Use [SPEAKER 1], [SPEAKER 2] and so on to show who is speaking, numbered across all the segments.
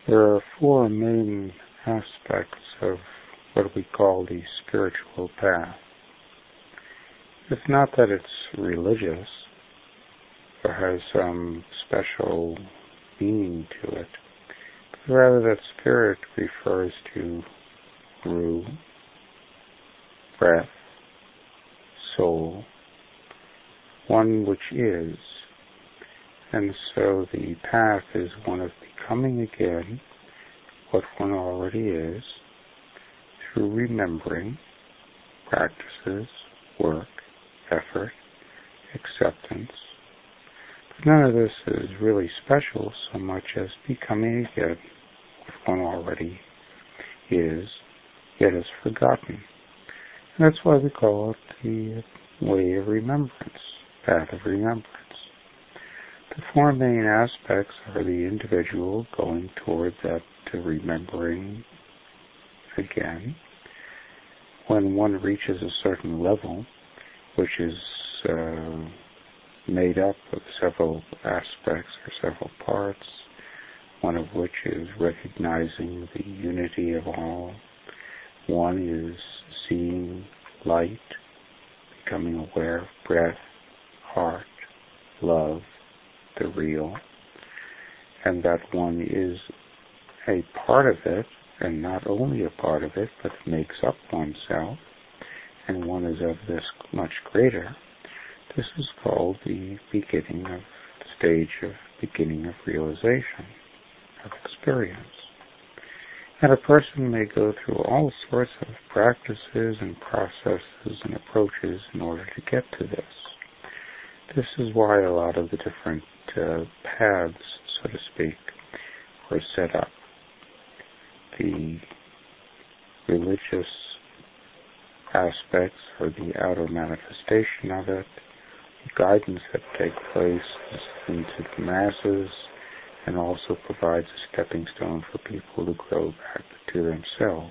[SPEAKER 1] There are four main aspects of what we call the spiritual path. It's not that it's religious or has some special meaning to it, but rather that spirit refers to Ru, breath, soul, one which is. And so the path is one of becoming again what one already is through remembering, practices, work, effort, acceptance. But none of this is really special so much as becoming again what one already is, yet is forgotten. And that's why we call it the way of remembrance, path of remembrance. The four main aspects are the individual going toward that remembering again. When one reaches a certain level, which is made up of several aspects or several parts, one of which is recognizing the unity of all. One is seeing light, becoming aware of breath, heart, love, the real, and that one is a part of it, and not only a part of it, but makes up oneself, and one is of this much greater. This is called the beginning of the stage of beginning of realization, of experience. And a person may go through all sorts of practices and processes and approaches in order to get to this. This is why a lot of the different paths, so to speak, were set up. The religious aspects or the outer manifestation of it, the guidance that takes place into the masses, and also provides a stepping stone for people to grow back to themselves.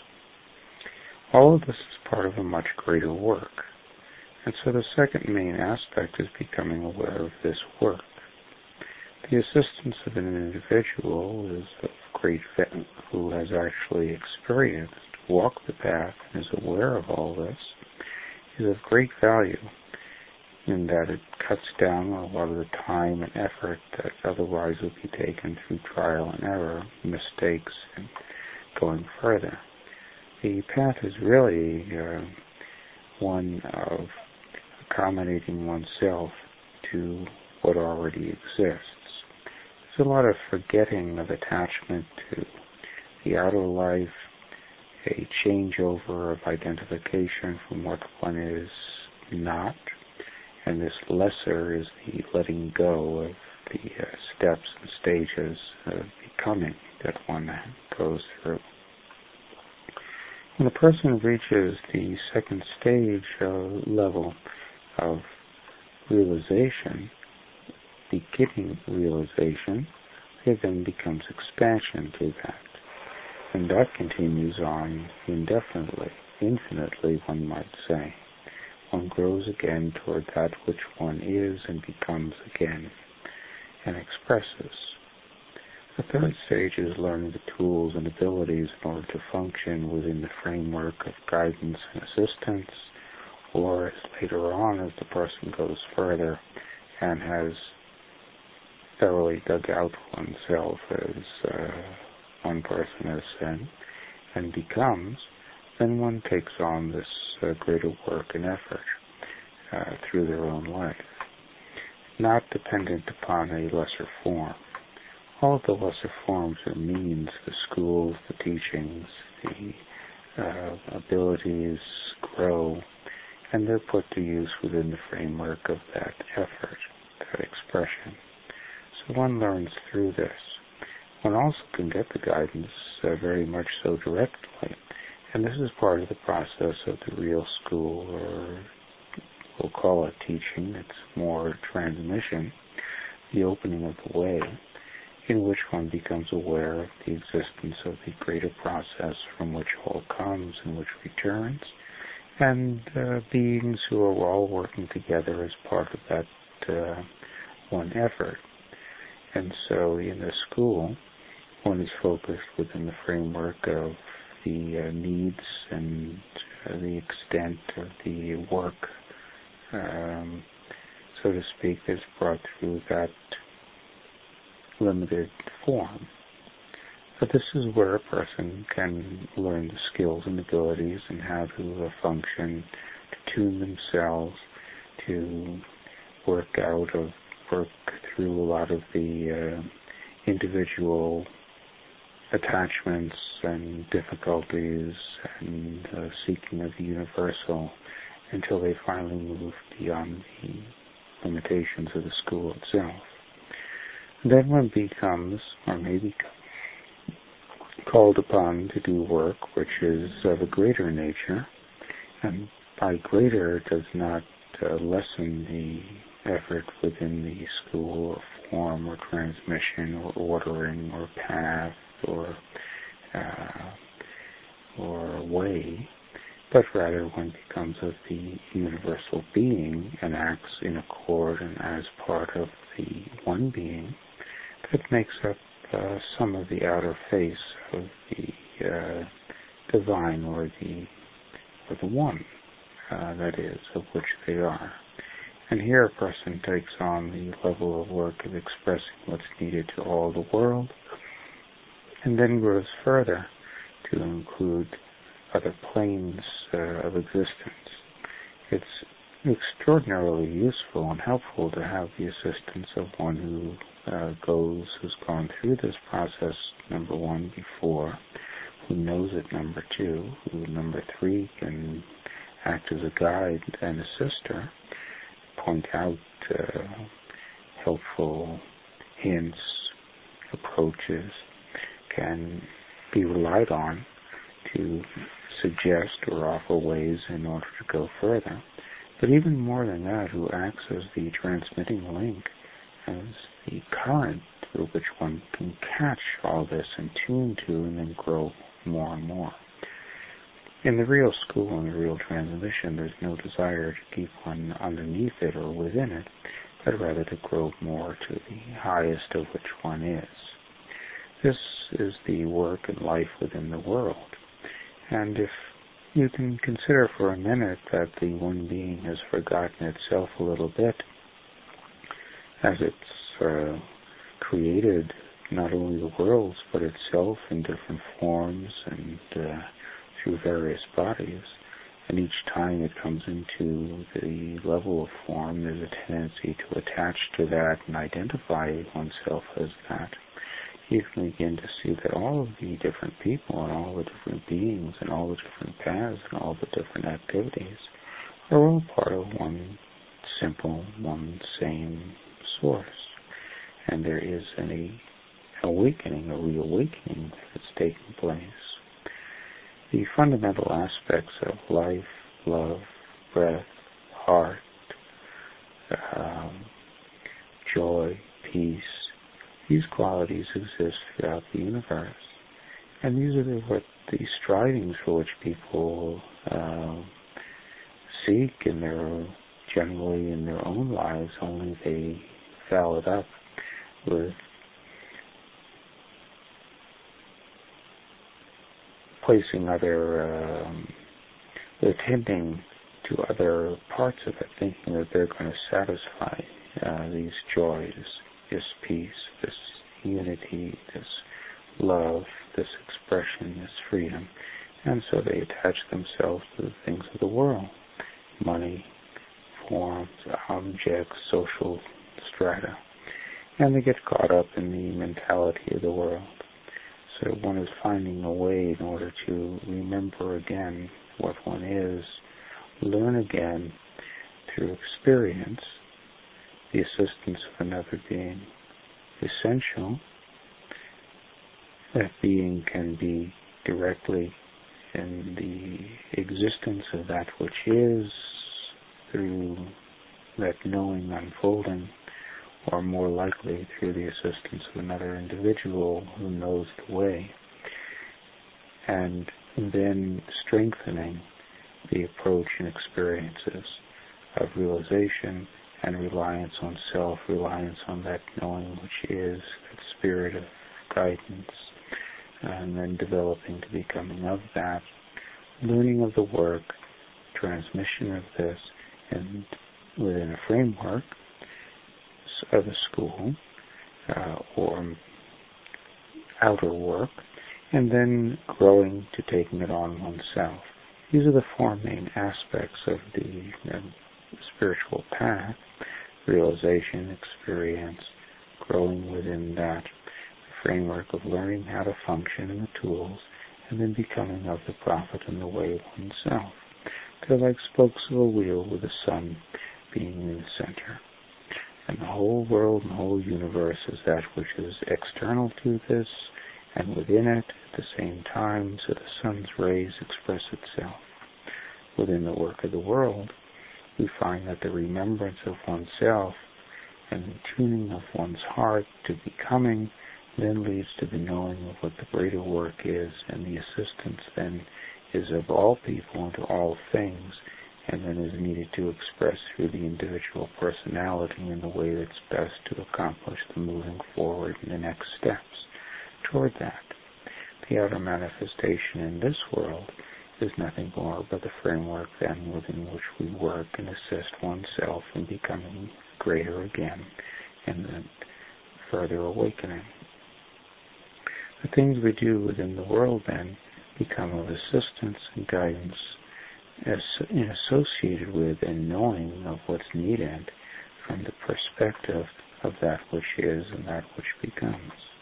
[SPEAKER 1] All of this is part of a much greater work. And so the second main aspect is becoming aware of this work. The assistance of an individual is of great value, who has actually experienced, walked the path, and is aware of all this, is of great value in that it cuts down a lot of the time and effort that otherwise would be taken through trial and error, mistakes, and going further. The path is really one of accommodating oneself to what already exists. There's a lot of forgetting of attachment to the outer life, a changeover of identification from what one is not, and this lesser is the letting go of the steps and stages of becoming that one goes through. When a person reaches the second stage level of realization, beginning realization, there then becomes expansion to that. And that continues on indefinitely, infinitely, one might say. One grows again toward that which one is and becomes again and expresses. The third stage is learning the tools and abilities in order to function within the framework of guidance and assistance, or as later on as the person goes further and has thoroughly dug out oneself as one person has said, and becomes, then one takes on this greater work and effort through their own life, not dependent upon a lesser form. All of the lesser forms are means, the schools, the teachings, the abilities grow, and they're put to use within the framework of that effort, that expression. So one learns through this. One also can get the guidance very much so directly, and this is part of the process of the real school, or we'll call it teaching. It's more transmission, the opening of the way, in which one becomes aware of the existence of the greater process from which all comes and which returns, and beings who are all working together as part of that one effort. And so in the school, one is focused within the framework of the needs and the extent of the work, so to speak, that's brought through that limited form. But this is where a person can learn the skills and abilities and how to function, to tune themselves, to work through a lot of the individual attachments and difficulties and seeking of the universal until they finally move beyond the limitations of the school itself. And then one becomes, or may become, called upon to do work which is of a greater nature, and by greater does not lessen the effort within the school or form or transmission or ordering or path or way, but rather one becomes of the universal being and acts in accord and as part of the one being that makes up some of the outer face of the divine or the one, that is, of which they are. And here a person takes on the level of work of expressing what's needed to all the world, and then grows further to include other planes of existence. It's extraordinarily useful and helpful to have the assistance of one who's gone through this process, number one, before, who knows it, number two, who, number three, can act as a guide and a sister, point out helpful hints, approaches, can be relied on to suggest or offer ways in order to go further. But even more than that, who acts as the transmitting link, as the current through which one can catch all this and tune to and then grow more and more. In the real school and the real transmission, there's no desire to keep one underneath it or within it, but rather to grow more to the highest of which one is. This is the work and life within the world. And if you can consider for a minute that the one being has forgotten itself a little bit, as it's created not only the worlds, but itself in different forms and through various bodies, and each time it comes into the level of form, there's a tendency to attach to that and identify oneself as that. You can begin to see that all of the different people and all the different beings and all the different paths and all the different activities are all part of one simple, one same source. And there is an awakening, a reawakening that's taking place. The fundamental aspects of life, love, breath, heart, joy, peace, these qualities exist throughout the universe. And these are what the strivings for which people seek generally in their own lives, only they foul it up with placing attending to other parts of it, thinking that they're going to satisfy these joys, this peace, this unity, this love, this expression, this freedom. And so they attach themselves to the things of the world, money, forms, objects, social strata. And they get caught up in the mentality of the world. So one is finding a way in order to remember again what one is, learn again through experience, the assistance of another being essential. That being can be directly in the existence of that which is through that knowing unfolding, or more likely through the assistance of another individual who knows the way, and then strengthening the approach and experiences of realization and reliance on self, reliance on that knowing which is, that spirit of guidance, and then developing to becoming of that, learning of the work, transmission of this, and within a framework of a school or outer work, and then growing to taking it on oneself. These are the four main aspects of the spiritual path: realization, experience, growing within that framework of learning how to function in the tools, and then becoming of the prophet and the way oneself. They're like spokes of a wheel with the sun being in the center. And the whole world and the whole universe is that which is external to this, and within it at the same time, so the sun's rays express itself. Within the work of the world, we find that the remembrance of oneself and the tuning of one's heart to becoming then leads to the knowing of what the greater work is, and the assistance then is of all people into all things, and then is needed to express through the individual personality in the way that's best to accomplish the moving forward in the next steps toward that. The outer manifestation in this world is nothing more but the framework then within which we work and assist oneself in becoming greater again, and then further awakening. The things we do within the world then become of assistance and guidance associated with and knowing of what's needed from the perspective of that which is and that which becomes.